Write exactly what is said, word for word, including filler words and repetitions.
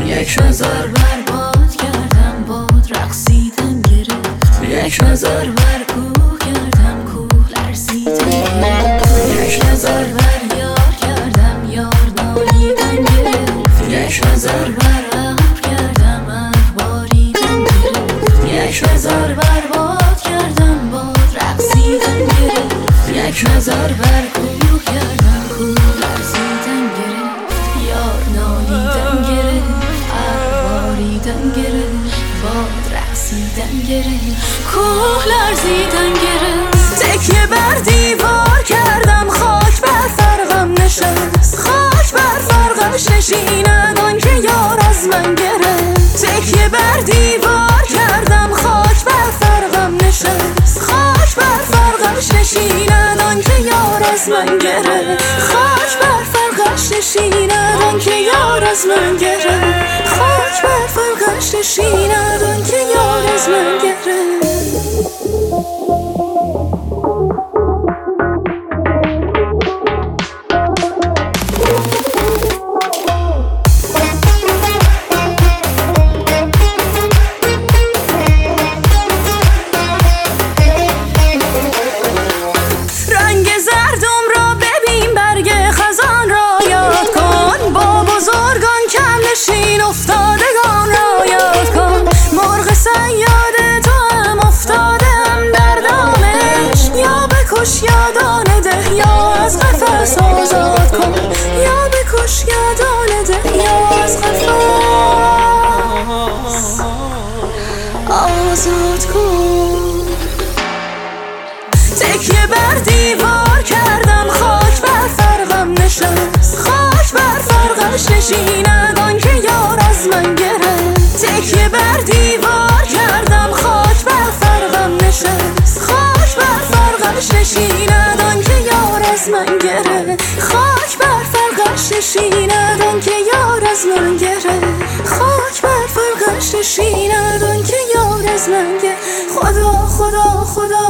یک نظر برباد کردم باد رقصیدم گرفت، یک نظر بر کوه کردم کوه لرزیدم گرفت، یک نظر بر یار کردم یار نالیدم گرفت، یک نظر بر ابر کردم ابر باریدم گرفت، یک نظر برباد کردم باد رقصیدم گرفت، یک نظر بر کوه کردم کوه لرزیدم گرفت، یار نالیدم گرفت باریدن گرفت، باد رقصیدن گرفت، کوه لرزیدن گرفت. تکیه بر دیوار کردم خاک بر فرقم نشست، خاک بر فرقش نشیند آن که یار از من گرفت. تکیه بر دیوار کردم خاک بر فرقم نشست، خاک بر فرقش نشیند آن که یار از من گرفت، خاک بر فرقش نشیند آن که یار از من گرفت، خاک بر فرقش نشیند آن که یار از من گرفت. نشین افتادگان را یاد کن، مرغ صیاد تو هم افتادم در دامش، یا بکش یا دانه ده یا از قفس آزاد کن، یا بکش یا دانه ده یا از قفس آزاد کن. تکیه بر دیوار کردم خاک بر فرقم نشست، خاک بر فرقش نشیند آن که یار از من گرفت. تکیه بر دیوار کردم خاک بر فرقم نشست، خاک بر فرقش نشیند آن که یار از من گرفت، خاک بر فرقش نشیند آن که یار از من گرفت، خاک بر فرقش نشیند آن که یار از من گرفت. خدا خدا خدا